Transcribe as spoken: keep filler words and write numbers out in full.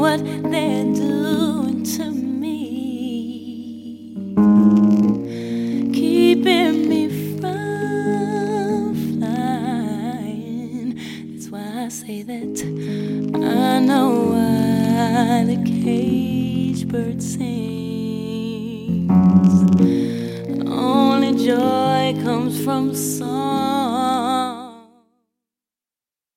what they're doing to me, keeping me from flying. That's why I say that I know why the cage bird sings. Only joy comes from song.